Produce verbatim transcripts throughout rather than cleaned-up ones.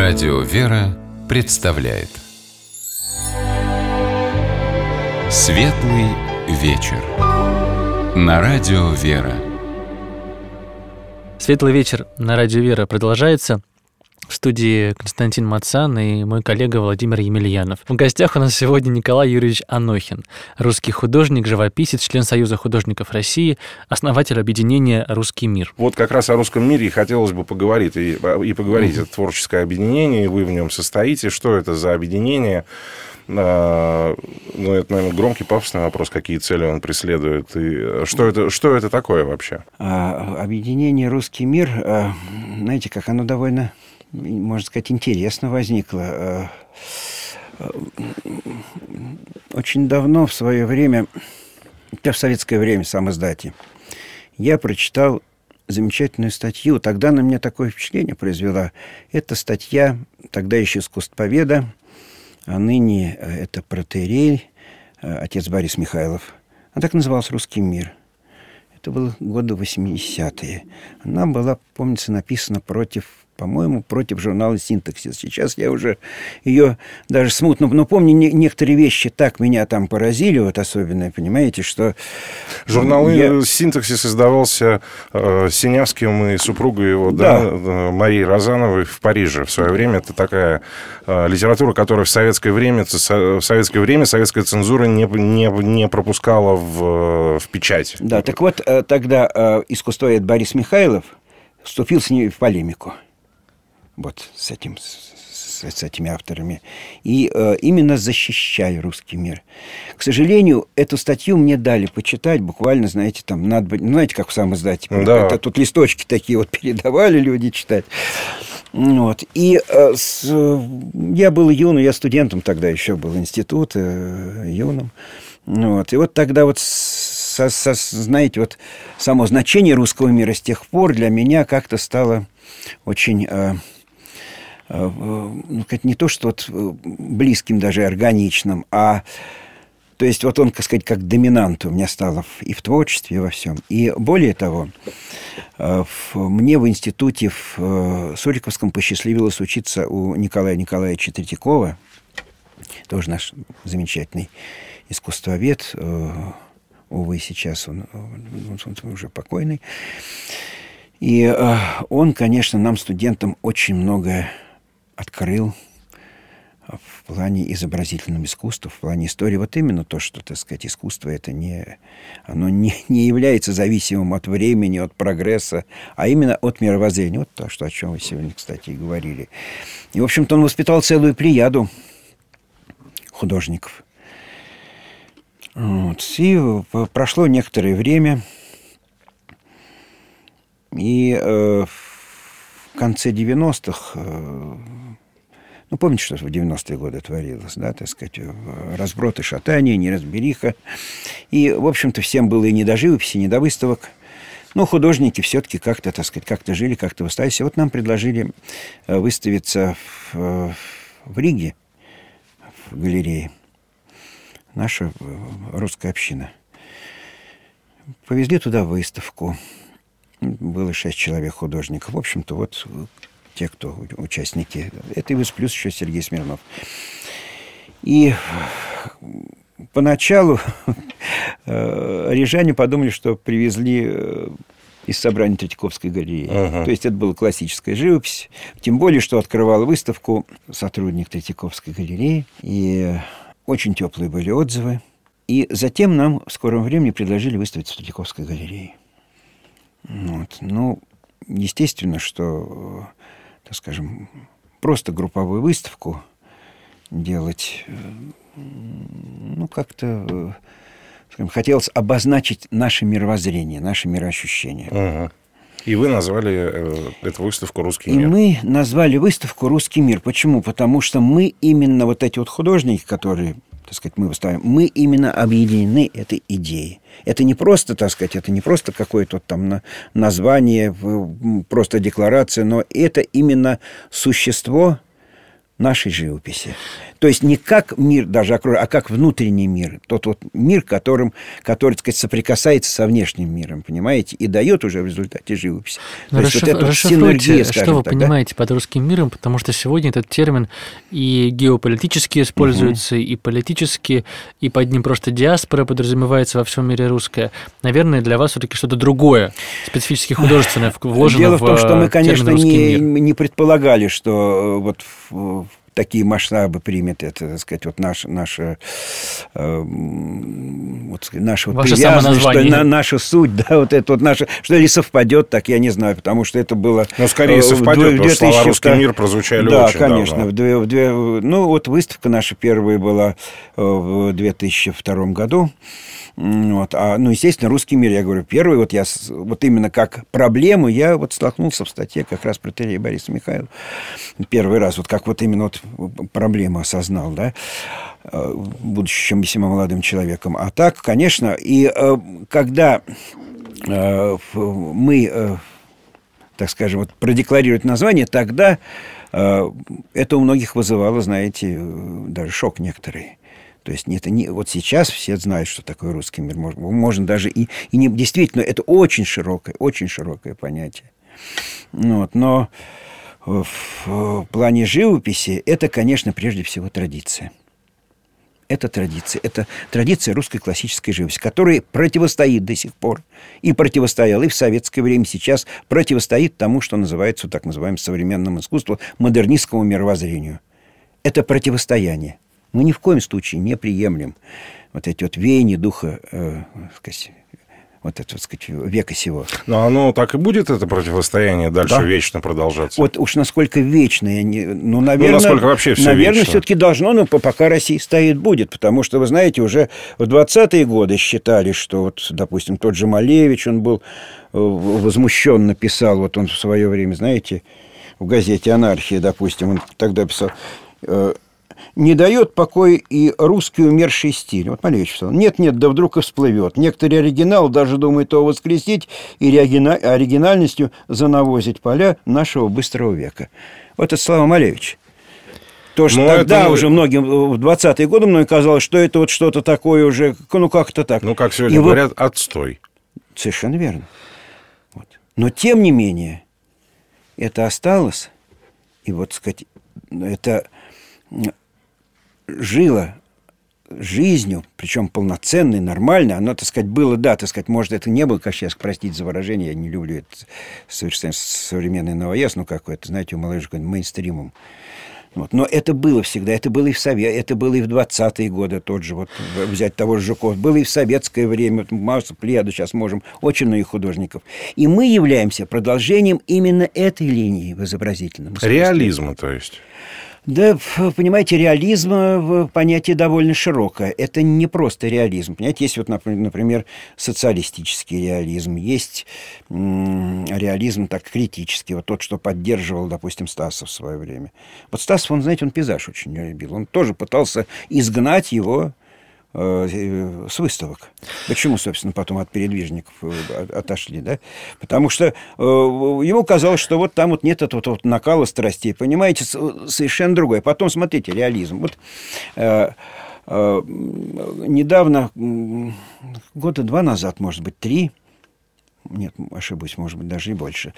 Радио «Вера» представляет Светлый вечер на Радио «Вера». Светлый вечер на Радио «Вера» продолжается. В студии Константин Мацан и мой коллега Владимир Емельянов. В гостях у нас сегодня Николай Юрьевич Анохин, русский художник, живописец, член Союза художников России, основатель объединения «Русский мир». Вот как раз о русском мире и хотелось бы поговорить. И, и поговорить. Mm-hmm. Это творческое объединение, и вы в нем состоите. Что это за объединение? Ну, это, наверное, громкий, пафосный вопрос, какие цели он преследует. И что это, что это такое вообще? Объединение «Русский мир», знаете, как оно довольно... можно сказать, интересно возникло. Очень давно, в свое время, в советское время, сам издатель, я прочитал замечательную статью. Тогда на меня такое впечатление произвела. Это статья тогда еще искусствоведа, а ныне это протоиерей, отец Борис Михайлов. Она так называлась «Русский мир». Это было годы восьмидесятые. Она была, помнится, написана против... по-моему, против журнала «Синтаксис». Сейчас я уже ее даже смутно... Но помню, не, некоторые вещи так меня там поразили, вот особенно, понимаете, что... Журнал я... «Синтаксис» издавался э, Синявским и супругой его, да. Да, Марией Розановой в Париже в свое время. Это такая э, литература, которая в советское время, в советское время советская цензура не, не, не пропускала в, в печать. Да, так вот, э, тогда э, искусствовед Борис Михайлов вступил с ней в полемику. Вот с, этим, с, с этими авторами. И э, именно защищая русский мир. К сожалению, эту статью мне дали почитать. Буквально, знаете, там надо... Ну, знаете, как в самом издате. Да. Это, тут листочки такие вот передавали люди читать. Вот. И э, с, я был юным, я студентом тогда еще был, институт, э, юным. Вот. И вот тогда вот... Со, со, знаете, вот само значение русского мира с тех пор для меня как-то стало очень... Э, ну, не то, что вот близким даже органичным, а то есть вот он, так сказать, как доминант у меня стало и в творчестве, и во всем. И более того, мне в институте в Суриковском посчастливилось учиться у Николая Николаевича Третьякова, тоже наш замечательный искусствовед, увы, сейчас он, он уже покойный. И он, конечно, нам, студентам, очень многое открыл в плане изобразительного искусства, в плане истории. Вот именно то, что, так сказать, искусство это не, оно не, не является зависимым от времени, от прогресса, а именно от мировоззрения. Вот то, что, о чем вы сегодня, кстати, и говорили. И, в общем-то, он воспитал целую плеяду художников. Вот. И прошло некоторое время, и э, в конце девяностых, э, ну, помните, что в девяностые годы творилось, да, так сказать, разброд и шатание, неразбериха. И, в общем-то, всем было и не до живописи, и не до выставок. Но художники все-таки как-то, так сказать, как-то жили, как-то выставились. И вот нам предложили выставиться в, в Риге, в галерее. Наша русская община. Повезли туда выставку. Было шесть человек художников. В общем-то, вот те, кто участники. Это и вы, плюс еще Сергей Смирнов. И поначалу рижане подумали, что привезли из собрания Третьяковской галереи. Uh-huh. То есть это была классическая живопись. Тем более, что открывал выставку сотрудник Третьяковской галереи. И очень теплые были отзывы. И затем нам в скором времени предложили выставить в Третьяковской галерее. Вот. Ну, естественно, что, так скажем, просто групповую выставку делать, ну, как-то, скажем, хотелось обозначить наше мировоззрение, наше мироощущение. Угу. И вы назвали эту выставку «Русский мир». И мы назвали выставку «Русский мир». Почему? Потому что мы именно вот эти вот художники, которые... так сказать, мы выставим, мы именно объединены этой идеей. Это не просто, так сказать, это не просто какое-то там название, просто декларация, но это именно существо нашей живописи. То есть не как мир даже окружающий, а как внутренний мир. Тот вот мир, которым, который, так сказать, соприкасается со внешним миром, понимаете, и дает уже в результате живопись. Но То есть расшиф... вот эта расшифруйте, синергия, что вы так, понимаете да? под русским миром, потому что сегодня этот термин и геополитически используется, угу. и политически, и под ним просто диаспора подразумевается во всем мире русская. Наверное, для вас все-таки что-то другое, специфически художественное, вложено Дело в в том, что мы, конечно, не, мир. не предполагали, что вот в такие масштабы примет это, так сказать, вот наша, наша, э, вот, наша вот привязанность, что на, наша суть, да, вот это вот наша, что ли совпадет, так я не знаю, потому что это было... Ну, скорее совпадет, потому что слова «русский мир» прозвучали да, очень конечно, давно. В две, в две, ну, вот выставка наша первая была в две тысячи втором году. Вот. А, ну, естественно, русский мир, я говорю, первый, вот я вот именно как проблему я вот столкнулся в статье как раз протоиерея Бориса Михайлова. Первый раз, вот как вот именно вот проблему осознал, да, будучи еще весьма молодым человеком. А так, конечно, и когда мы, так скажем, вот продекларировать название, тогда это у многих вызывало, знаете, даже шок некоторый. То есть это не, вот сейчас все знают, что такое русский мир. Можно, можно даже и, и не... Действительно, это очень широкое, очень широкое понятие. Вот, но в, в плане живописи это, конечно, прежде всего традиция. Это традиция. Это традиция русской классической живописи, которая противостоит до сих пор. И противостояла и в советское время, сейчас противостоит тому, что называется так называемым современным искусством, модернистскому мировоззрению. Это противостояние. Мы ни в коем случае не приемлем вот эти вот веяния духа, э, сказать, вот это, так сказать, века сего. Но оно так и будет, это противостояние, дальше да. вечно продолжаться? Вот уж насколько вечное, ну, наверное... Ну, насколько вообще все наверное, вечно? все-таки должно, но пока Россия стоит, будет. Потому что, вы знаете, уже в двадцатые годы считали, что, вот, допустим, тот же Малевич, он был возмущенно писал, вот он в свое время, знаете, в газете «Анархия», допустим, он тогда писал... Не дает покоя и русский умерший стиль. Вот Малевич писал. Нет-нет, да вдруг и всплывет. Некоторые оригинал даже думают его воскресить и оригинальностью занавозить поля нашего быстрого века. Вот это слова Малевича. То, что Но тогда это... уже многим, в двадцатые годы многим казалось, что это вот что-то такое уже, ну как-то так. Ну, как сегодня и говорят, вот... отстой. Совершенно верно. Вот. Но, тем не менее, это осталось. И вот, сказать, это... жило жизнью, причем полноценной, нормальной. Оно, так сказать, было, да, так сказать, может, это не было, как сейчас, простите за выражение, я не люблю это совершенно современный новояз, ну, какой-то, знаете, у молодежи мейнстримом. Вот. Но это было всегда, это было и в Совет, это было и в двадцатые годы, тот же, вот, взять того же Жукова, было и в советское время, массу плеяду сейчас можем, очень многих художников. И мы являемся продолжением именно этой линии в изобразительном искусстве. Реализма, то есть. Да, понимаете, реализм понятие довольно широкое. Это не просто реализм. Понимаете, есть вот, например, социалистический реализм, есть реализм так критический, вот тот, что поддерживал, допустим, Стасов в свое время. Вот Стасов, он, знаете, он пейзаж очень любил. Он тоже пытался изгнать его с выставок. Почему, собственно, потом от передвижников отошли, да? Потому что э, ему казалось, что вот там вот нет этого вот накала страстей, понимаете, совершенно другое. Потом, смотрите, реализм. Вот э, э, недавно, года два назад, может быть, три, нет, ошибусь, может быть, даже и больше,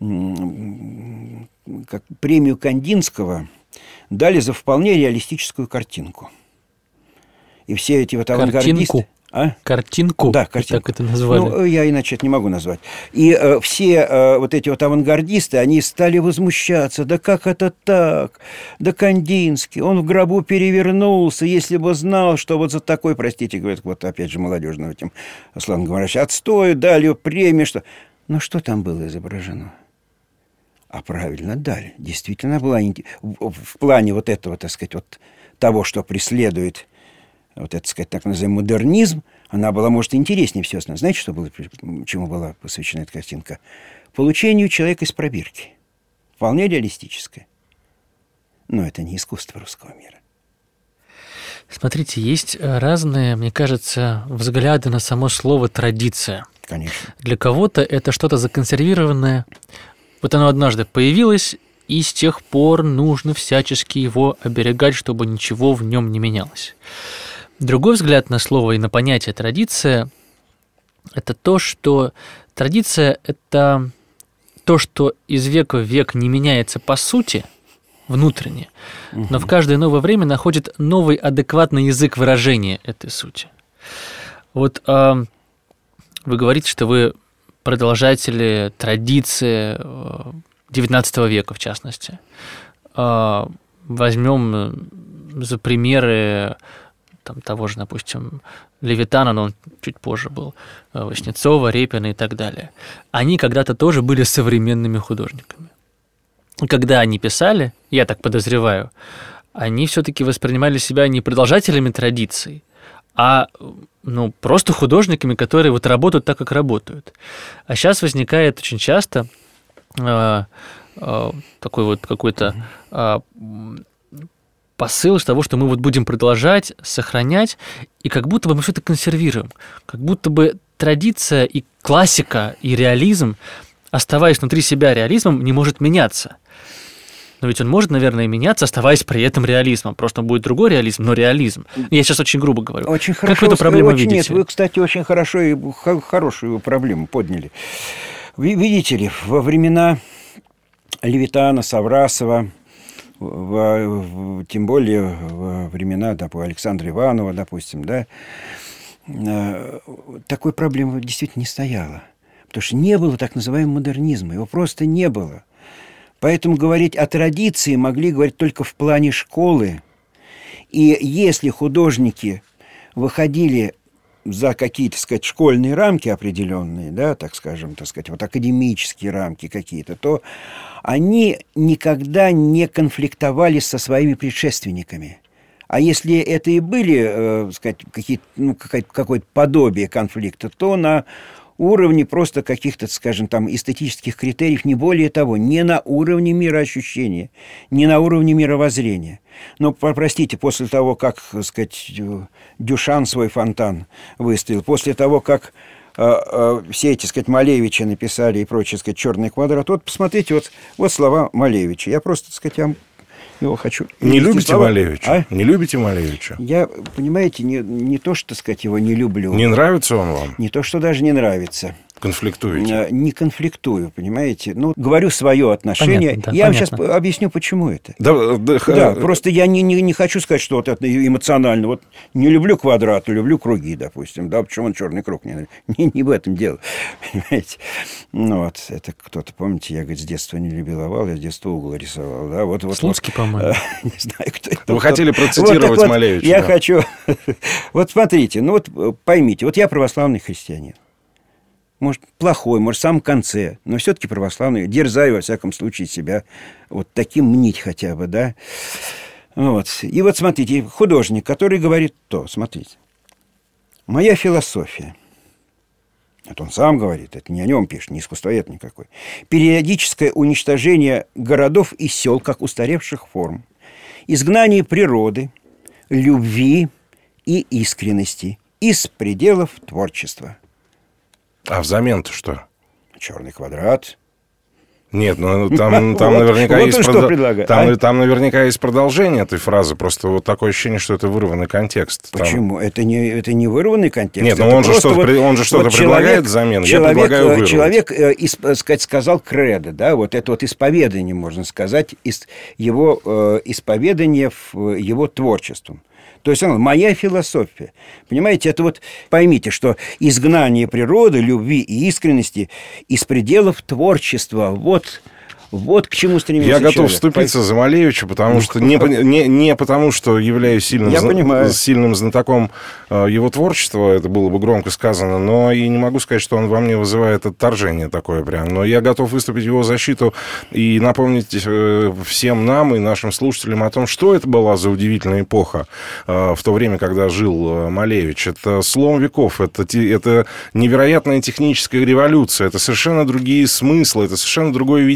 как премию Кандинского дали за вполне реалистическую картинку. И все эти вот авангардисты... Картинку? А? Картинку? Да, картинку. Так это назвали. Ну, я иначе это не могу назвать. И э, все э, вот эти вот авангардисты, они стали возмущаться. Да как это так? Да Кандинский, он в гробу перевернулся, если бы знал, что вот за такой, простите, говорят, вот опять же молодежным этим славным говорящим, отстой, дали премию, что... Ну, что там было изображено? А правильно дали. Действительно была в, в плане вот этого, так сказать, вот того, что преследует вот это, сказать, так называемый модернизм, она была, может, интереснее всего остального. Знаете, что было, чему была посвящена эта картинка? Получению человека из пробирки. Вполне реалистическое. Но это не искусство русского мира. Смотрите, есть разные, мне кажется, взгляды на само слово «традиция». Конечно. Для кого-то это что-то законсервированное. Вот оно однажды появилось, и с тех пор нужно всячески его оберегать, чтобы ничего в нем не менялось. Другой взгляд на слово и на понятие «традиция» – это то, что традиция – это то, что из века в век не меняется по сути, внутренне, но в каждое новое время находит новый адекватный язык выражения этой сути. Вот э, вы говорите, что вы продолжатели традиции девятнадцатого века, в частности. Э, возьмем за примеры там, того же, допустим, Левитана, но он чуть позже был, Васнецова, Репина и так далее. Они когда-то тоже были современными художниками. И когда они писали, я так подозреваю, они все-таки воспринимали себя не продолжателями традиций, а ну, просто художниками, которые вот работают так, как работают. А сейчас возникает очень часто э, э, такой вот какой-то э, посыл с того, что мы вот будем продолжать, сохранять, и как будто бы мы все это консервируем. Как будто бы традиция и классика, и реализм, оставаясь внутри себя реализмом, не может меняться. Но ведь он может, наверное, меняться, оставаясь при этом реализмом. Просто он будет другой реализм, но реализм. Я сейчас очень грубо говорю. Очень как хорошо, вы эту проблему очень видите? Нет, вы, кстати, очень хорошо и хорошую проблему подняли. Вы видите ли, во времена Левитана, Саврасова, в, в, тем более во времена допустим, Александра Иванова, допустим, да, такой проблемы действительно не стояло. Потому что не было так называемого модернизма, его просто не было. Поэтому говорить о традиции могли говорить только в плане школы. И если художники выходили за какие-то, так сказать, школьные рамки определенные, да, так скажем, так сказать, вот академические рамки какие-то, то они никогда не конфликтовали со своими предшественниками. А если это и были, э, сказать, какие-то, ну, какое-то подобие конфликта, то на уровне просто каких-то, скажем, там, эстетических критериев, не более того, не на уровне мироощущения, не на уровне мировоззрения. Но, простите, после того, как, так сказать, Дюшан свой фонтан выставил, после того, как э, э, все эти, так сказать, Малевичи написали и прочее, так сказать, «Черный квадрат», вот посмотрите, вот, вот слова Малевича. Я просто, так сказать, вам его хочу... Не любите слова. Малевича? А? Не любите Малевича? Я, понимаете, не, не то, что, так сказать, его не люблю. Не нравится он вам? Не то, что даже не нравится. Конфликтуете? Не конфликтую, понимаете. Ну, говорю свое отношение. Понятно, да, я понятно. вам сейчас объясню, почему это. Да, да, Да, просто я не, не, не хочу сказать, что вот это эмоционально. Вот не люблю квадраты, люблю круги, допустим. Да, почему он черный круг не нравится? Не, не в этом дело, понимаете. Ну, вот, это кто-то, помните, я, говорит, с детства не любил овал, я с детства угол рисовал. Да, вот, вот, Слуцкий, вот, по-моему. Не знаю, кто это. Вы хотели процитировать вот, вот, Малевича. Я да. хочу... Вот смотрите, ну вот поймите, вот я православный христианин. Может, плохой, может, в самом конце, но все-таки православный. Дерзаю, во всяком случае, себя вот таким мнить хотя бы, да. Вот. И вот смотрите, художник, который говорит то, смотрите. Моя философия, это он сам говорит, это не о нем пишет, не искусствовед никакой. Периодическое уничтожение городов и сел, как устаревших форм. Изгнание природы, любви и искренности из пределов творчества. А взамен-то что? Черный квадрат. Нет, ну там, там, Вот, наверняка вот есть он что продо- предлагает, там, а? там наверняка есть продолжение этой фразы. Просто вот такое ощущение, что это вырванный контекст. Там- Почему? Это не, это не вырванный контекст. Нет, но это он же просто что-то, пред- он же что-то вот предлагает взамен. Я человек, предлагаю вырвать. Человек, э, исп- сказать, сказал кредо, да, вот это вот исповедание, можно сказать, из его э, исповедание в его творчеством. То есть, он, моя философия. Понимаете, это вот, поймите, что изгнание природы, любви и искренности из пределов творчества. Вот, вот к чему стремится Я готов человек. вступиться за Малевича, потому что не, не, не потому, что являюсь сильным, Я зна- понимаю. сильным знатоком э, его творчества, это было бы громко сказано, но и не могу сказать, что он во мне вызывает отторжение такое прям. Но я готов выступить в его защиту и напомнить э, всем нам и нашим слушателям о том, что это была за удивительная эпоха э, в то время, когда жил э, Малевич. Это слом веков, это, те, это невероятная техническая революция, это совершенно другие смыслы, это совершенно другое видение мира,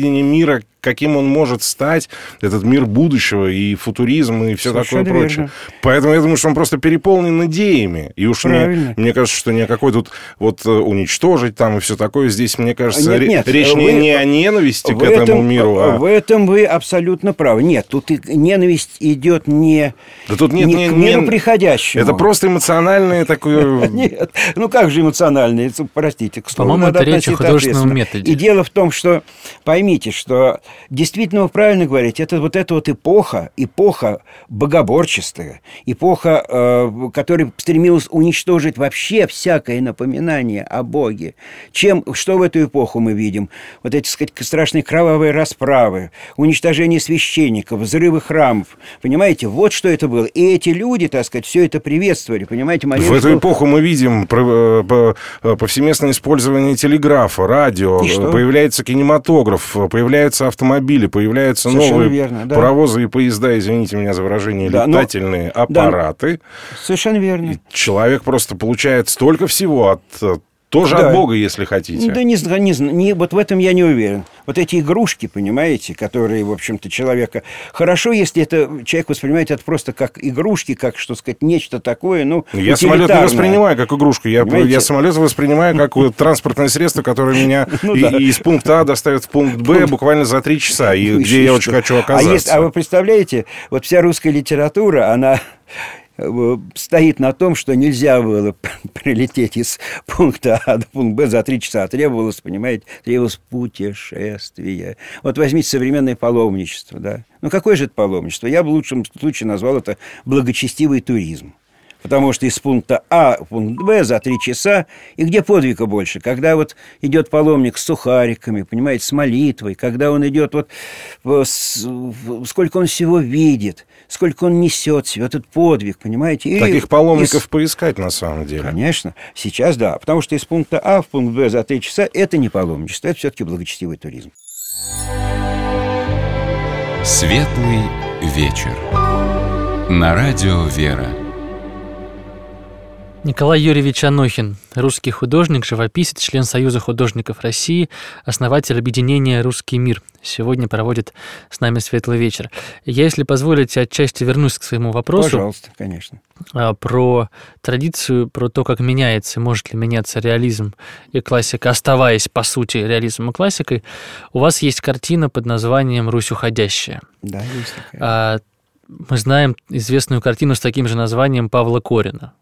мира, каким он может стать, этот мир будущего и футуризм, и все Совершенно такое прочее. верно. Поэтому я думаю, что он просто переполнен идеями. И уж мне, мне кажется, что ни о какой тут вот уничтожить там и все такое. Здесь, мне кажется, нет, нет, речь вы, не, не о ненависти к этому этом, миру. А... В этом вы абсолютно правы. Нет, тут и ненависть идет не, да тут нет, не не, к миру не... приходящему. Это просто эмоциональное такое... Нет, ну как же эмоциональное? Простите, к слову, по-моему, это речь о художественном методе. И дело в том, что, поймите, что действительно вы правильно говорите, это вот эта вот эпоха, эпоха богоборческая, эпоха, э, которая стремилась уничтожить вообще всякое напоминание о Боге. Чем, что в эту эпоху мы видим? Вот эти, так сказать, страшные кровавые расправы, уничтожение священников, взрывы храмов. Понимаете, вот что это было. И эти люди, так сказать, все это приветствовали. Понимаете, молились, в эту что... эпоху мы видим повсеместное использование телеграфа, радио, появляется кинематограф, появляются автомобили, появляются Совершенно новые верно, да. паровозы и поезда, извините меня за выражение, да, летательные но... аппараты. Да. Совершенно верно. И человек просто получает столько всего от... Тоже да. от Бога, если хотите. Да не, не, не, вот в этом я не уверен. Вот эти игрушки, понимаете, которые, в общем-то, человека... Хорошо, если это человек воспринимает это просто как игрушки, как, что сказать, нечто такое, ну, я самолет не воспринимаю как игрушку. Я, я самолет воспринимаю как транспортное средство, которое меня из пункта А доставит в пункт Б буквально за три часа, и где я очень хочу оказаться. А вы представляете, вот вся русская литература, она... стоит на том, что нельзя было прилететь из пункта А до пункта Б за три часа. Требовалось, понимаете, требовалось путешествие. Вот возьмите современное паломничество, да. Ну, какое же это паломничество? Я бы в лучшем случае назвал это благочестивый туризм. Потому что из пункта А в пункт Б за три часа, и где подвига больше? Когда вот идет паломник с сухариками, понимаете, с молитвой, когда он идет, вот с, сколько он всего видит, сколько он несет себе, этот подвиг, понимаете? И таких паломников из... поискать на самом деле. Конечно, сейчас да, потому что из пункта А в пункт Б за три часа это не паломничество, это все-таки благочестивый туризм. Светлый вечер. На радио «Вера». Николай Юрьевич Анохин, русский художник, живописец, член Союза художников России, основатель объединения «Русский мир». Сегодня проводит с нами светлый вечер. Я, если позволите, отчасти вернусь к своему вопросу. Пожалуйста, конечно. Про традицию, про то, как меняется, может ли меняться реализм и классика, оставаясь, по сути, реализмом и классикой. У вас есть картина под названием «Русь уходящая». Да, есть такая. Мы знаем известную картину с таким же названием Павла Корина.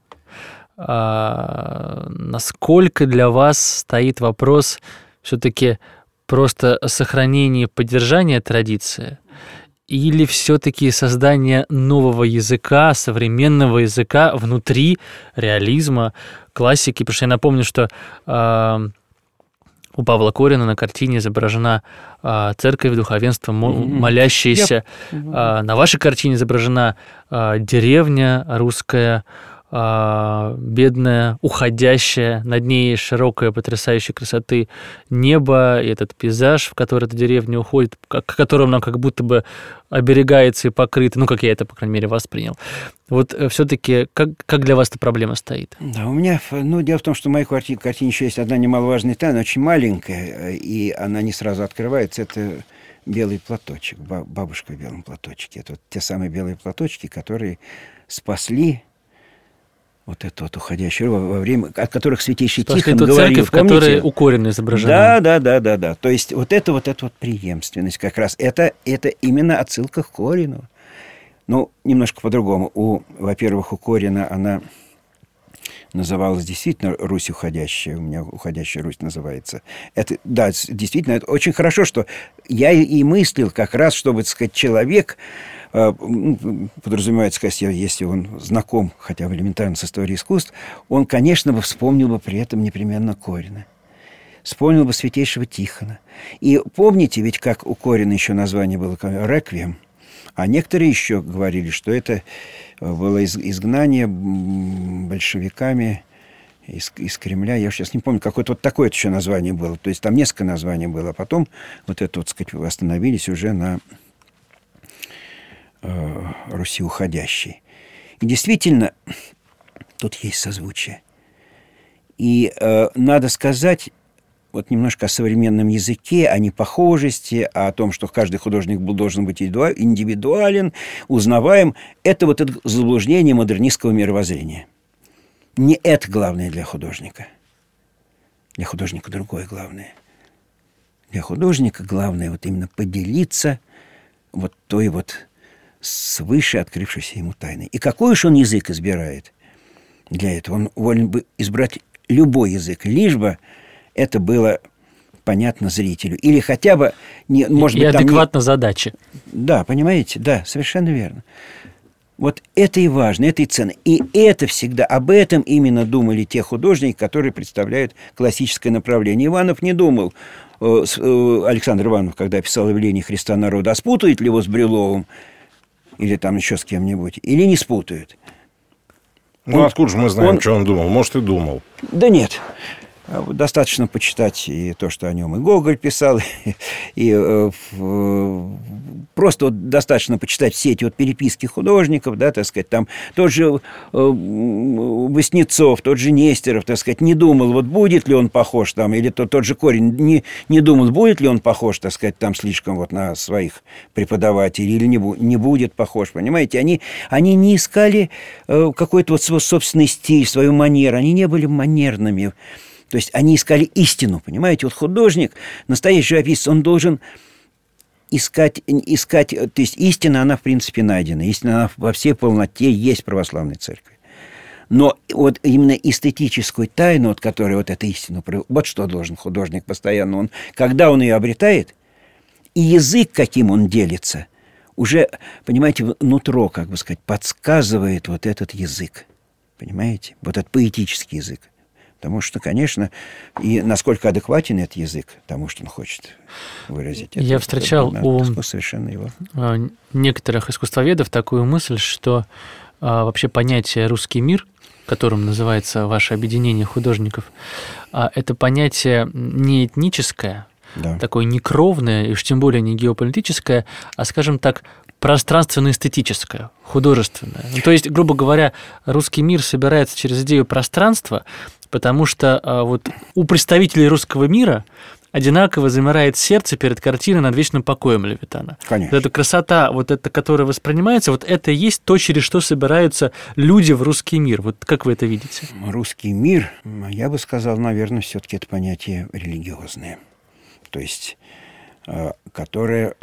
А, насколько для вас стоит вопрос все-таки просто сохранения, поддержания традиции, или все-таки создание нового языка, современного языка внутри реализма, классики? Потому что я напомню, что а, у Павла Корина на картине изображена а, церковь, духовенство, mm-hmm. молящиеся. Yep. А, на вашей картине изображена а, деревня русская, бедная, уходящая, над ней широкая, потрясающей красоты небо, и этот пейзаж, в который эта деревня уходит, к которому она как будто бы оберегается и покрыта, ну, как я это, по крайней мере, воспринял. Вот все-таки как, как для вас эта проблема стоит? Да, у меня, ну, дело в том, что в моей картине, картине еще есть одна немаловажная тайна, очень маленькая, и она не сразу открывается, это белый платочек, бабушка в белом платочке. Это вот те самые белые платочки, которые спасли вот это вот уходящее во время, от которых Святейший Тихон говорил, церковь, помните? Которая у Корина изображена. Да, да, да, да, да. То есть вот это вот эта вот преемственность как раз, это, это именно отсылка к Корину. Ну, немножко по-другому. У, во-первых, у Корина она называлась действительно «Русь уходящая». У меня «Уходящая Русь» называется. Это, да, действительно, это очень хорошо, что я и мыслил как раз, чтобы, так сказать, человек... подразумевается, если он знаком хотя бы элементарно с историей искусств, он, конечно, бы вспомнил бы при этом непременно Корина. Вспомнил бы Святейшего Тихона. И помните, ведь как у Корина еще название было «Реквием», а некоторые еще говорили, что это было изгнание большевиками из, из Кремля. Я сейчас не помню, какое-то вот такое еще название было. То есть там несколько названий было, а потом вот это, вот, так сказать, остановились уже на Руси уходящей. И действительно, тут есть созвучие. И э, надо сказать, вот немножко о современном языке, о непохожести, о том, что каждый художник был, должен быть индивидуален, узнаваем. Это вот это заблуждение модернистского мировоззрения. Не это главное для художника. Для художника другое главное. Для художника главное вот именно поделиться вот той вот свыше открывшейся ему тайной. И какой уж он язык избирает для этого? Он волен бы избрать любой язык, лишь бы это было понятно зрителю. Или хотя бы... Не, может и быть, адекватно не... задаче. Да, понимаете? Да, совершенно верно. Вот это и важно, это и ценно. И это всегда, об этом именно думали те художники, которые представляют классическое направление. Иванов не думал, Александр Иванов, когда писал «Явление Христа народа», а спутает ли его с Брюловым или там еще с кем-нибудь, или не спутают. Ну, он, откуда же мы знаем, он... что он думал? Может, и думал. Да нет. Достаточно почитать и то, что о нем и Гоголь писал, и, и э, э, просто вот достаточно почитать все эти вот переписки художников, да, так сказать, там тот же э, Васнецов, тот же Нестеров, так сказать, не думал, вот будет ли он похож там, или тот, тот же Корень не, не думал, будет ли он похож, так сказать, там слишком вот на своих преподавателей, или не, не будет похож, понимаете, они, они не искали э, какой-то вот свой собственный стиль, свою манеру, они не были манерными. То есть они искали истину, понимаете? Вот художник, настоящий живописец, он должен искать, искать... То есть истина, она, в принципе, найдена. Истина, она во всей полноте есть в православной церкви. Но вот именно эстетическую тайну, от которой вот эта истина... Вот что должен художник постоянно. Он, когда он ее обретает, и язык, каким он делится, уже, понимаете, нутро, как бы сказать, подсказывает вот этот язык. Понимаете? Вот этот поэтический язык. Потому что, конечно, и насколько адекватен этот язык тому, что он хочет выразить. Это, Я встречал это, у совершенно его. некоторых искусствоведов такую мысль, что а, вообще понятие «русский мир», которым называется ваше объединение художников, а, это понятие не этническое, да. такое не кровное, и уж тем более не геополитическое, а, скажем так, пространственно-эстетическое, художественное. Ну, то есть, грубо говоря, русский мир собирается через идею пространства, потому что а, вот у представителей русского мира одинаково замирает сердце перед картиной «Над вечным покоем» Левитана. Конечно. Вот эта красота, вот эта, которая воспринимается, вот это и есть то, через что собираются люди в русский мир. Вот как вы это видите? Русский мир, я бы сказал, наверное, все-таки это понятие религиозное. То есть, которое,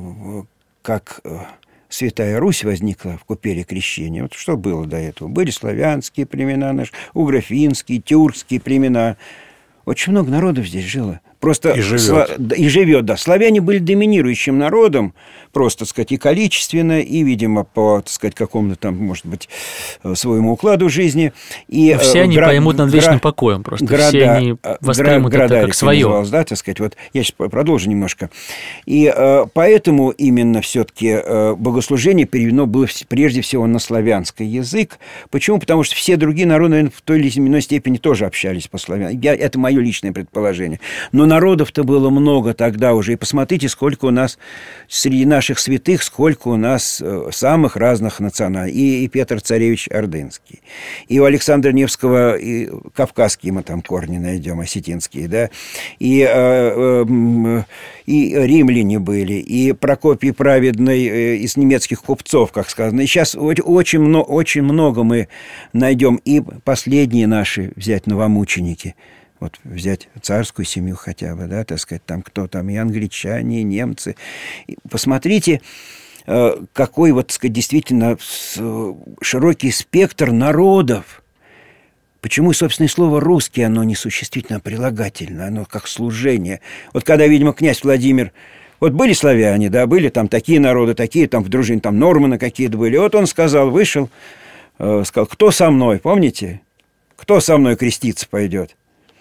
как Святая Русь возникла в купере крещения. Вот что было до этого? Были славянские племена наши, угрофинские, тюркские племена. Очень много народов здесь жило. Просто и живет. Сла... И живет, да. Славяне были доминирующим народом, просто, так сказать, и количественно, и, видимо, по, так сказать, какому-то там, может быть, своему укладу жизни. И все они гра... поймут над вечным гра... покоем просто. Града... Все они воспримут гра... это как свое. Да, так сказать. Вот я сейчас продолжу немножко. И э, поэтому именно все-таки э, богослужение переведено было прежде всего на славянский язык. Почему? Потому что все другие народы, наверное, в той или иной степени тоже общались по-славянски. Это мое личное предположение. Но народов-то было много тогда уже. И посмотрите, сколько у нас среди наших святых, сколько у нас самых разных национальностей. И, и Петр Царевич Ордынский, и у Александра Невского и кавказские мы там корни найдем, осетинские, да, и, э, э, и римляне были, и Прокопий Праведный из немецких купцов, как сказано. И сейчас очень, много, очень много мы найдем. И последние наши взять новомученики. Вот взять царскую семью хотя бы, да, так сказать, там кто там, и англичане, и немцы. И посмотрите, какой вот, так сказать, действительно широкий спектр народов. Почему, собственно, и слово «русский», оно не существительно, а прилагательно, оно как служение. Вот когда, видимо, князь Владимир... Вот были славяне, да, были там такие народы, такие там в дружине, там норманы какие-то были. Вот он сказал, вышел, сказал, кто со мной, помните? Кто со мной креститься пойдет?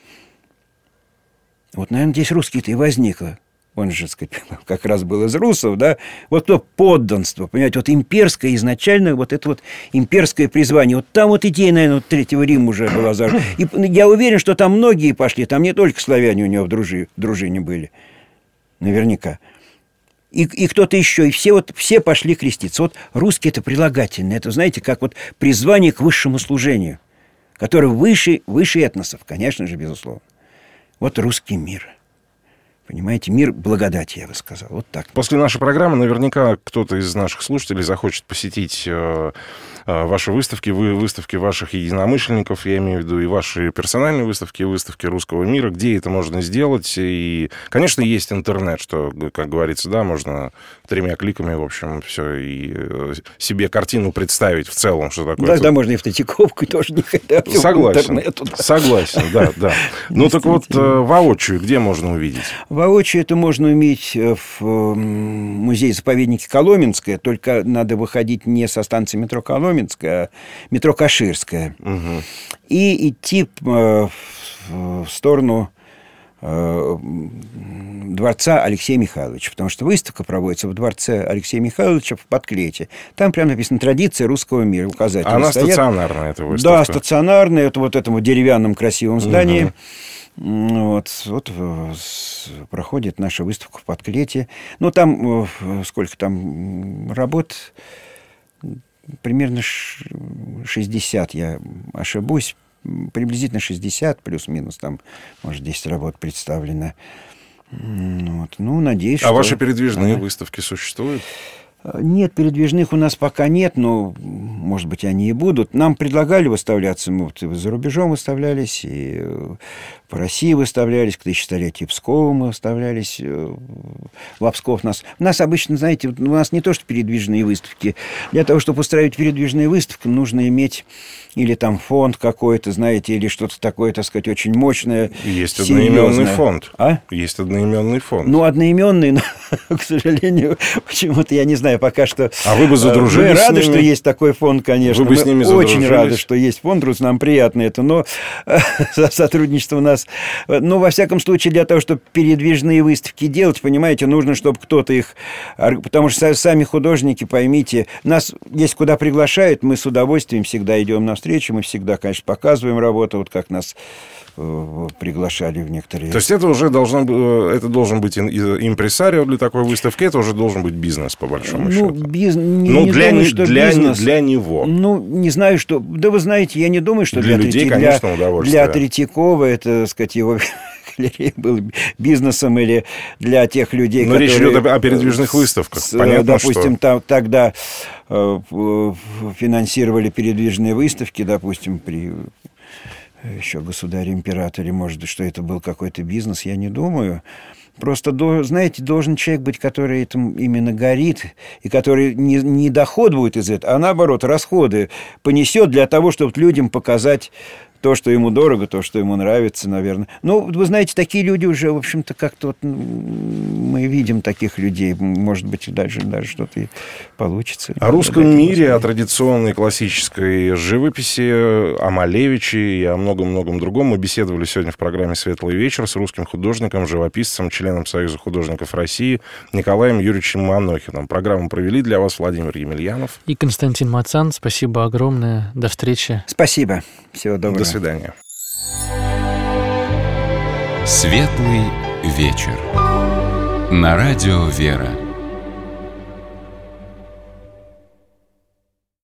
Вот, наверное, здесь русский-то и возникло. Он же, так сказать, как раз был из русов, да. Вот то подданство, понимаете, вот имперское изначально, вот это вот имперское призвание. Вот там вот идея, наверное, вот Третьего Рима уже была зажата. И я уверен, что там многие пошли, там не только славяне у него в дружине, в дружине были. Наверняка. И, и кто-то еще, и все, вот, все пошли креститься. Вот русский – это прилагательное. Это, знаете, как вот призвание к высшему служению, которое выше, выше этносов, конечно же, безусловно. Вот русский мир. Понимаете, мир благодати, я бы сказал. Вот так. После нашей программы наверняка кто-то из наших слушателей захочет посетить э, э, ваши выставки, вы, выставки ваших единомышленников, я имею в виду и ваши персональные выставки, и выставки русского мира. Где это можно сделать? И, конечно, есть интернет, что, как говорится, да, можно тремя кликами, в общем, все, и э, себе картину представить в целом, что такое. Да, тут... да, можно и в Третьяковку тоже не ходить. Согласен, да. Согласен, да, да. Ну, так вот, воочию, где можно увидеть? Воочию это можно увидеть в музее-заповеднике Коломенское, только надо выходить не со станции метро Коломенская, а метро Каширская. Угу. И идти в сторону дворца Алексея Михайловича, потому что выставка проводится в дворце Алексея Михайловича в Подклете. Там прямо написано «Традиция русского мира». Указатели Она стоят. Стационарная, эта выставка? Да, стационарная. Это вот этом деревянном красивом здании. Угу. Вот, вот проходит наша выставка в Подклете. Ну, там сколько там работ? Примерно шестьдесят, я ошибусь. Приблизительно шестьдесят, плюс-минус, там, может, десять работ представлено. Вот. Ну, надеюсь, а что... ваши передвижные ага. выставки существуют? Нет, передвижных у нас пока нет, но, может быть, они и будут. Нам предлагали выставляться, мы вот и за рубежом выставлялись, и по России выставлялись, к тысячелетию Пскова мы выставлялись, в Псков нас... У нас обычно, знаете, у нас не то, что передвижные выставки. Для того, чтобы устраивать передвижные выставки, нужно иметь или там фонд какой-то, знаете, или что-то такое, так сказать, очень мощное. Есть одноименный фонд. А? Есть одноименный фонд. Ну, одноименный, но, к сожалению, почему-то, я не знаю, пока что... А вы бы задружились Мы рады, с ними? что есть такой фонд, конечно. Вы бы с ними Мы очень задружились? рады, что есть фонд, нам приятно это, но сотрудничество у нас... Ну, во всяком случае, для того, чтобы передвижные выставки делать, понимаете, нужно, чтобы кто-то их... Потому что сами художники, поймите, нас есть куда приглашают, мы с удовольствием всегда идем навстречу, мы всегда, конечно, показываем работу, вот как нас приглашали в некоторые... То есть это уже должно, это должен быть импресарио для такой выставки, это уже должен быть бизнес, по большому ну, счету. Биз... Не, ну, не для, думаю, не, что для, бизнес... для него. Ну, не знаю, что... Да вы знаете, я не думаю, что для, для, людей, Трети... конечно, для... удовольствие. для Третьякова это, так сказать, его галерея был бизнесом, или для тех людей, Но которые... речь идет о передвижных выставках. С, Понятно, допустим, что... там, тогда э, финансировали передвижные выставки, допустим, при... еще государе-императоре, может быть, что это был какой-то бизнес, я не думаю. Просто, знаете, должен человек быть, который этим именно горит, и который не, не доход будет из этого, а наоборот, расходы понесет для того, чтобы людям показать то, что ему дорого, то, что ему нравится, наверное. Ну, вы знаете, такие люди уже, в общем-то, как-то вот мы видим таких людей. Может быть, дальше даже что-то и получится. О русском мире, о традиционной классической живописи, о Малевиче и о многом-многом другом мы беседовали сегодня в программе «Светлый вечер» с русским художником, живописцем, членом Союза художников России Николаем Юрьевичем Анохиным. Программу провели для вас Владимир Емельянов и Константин Мацан. Спасибо огромное. До встречи. Спасибо. Всего доброго. До свидания. Светлый вечер. На радио «Вера».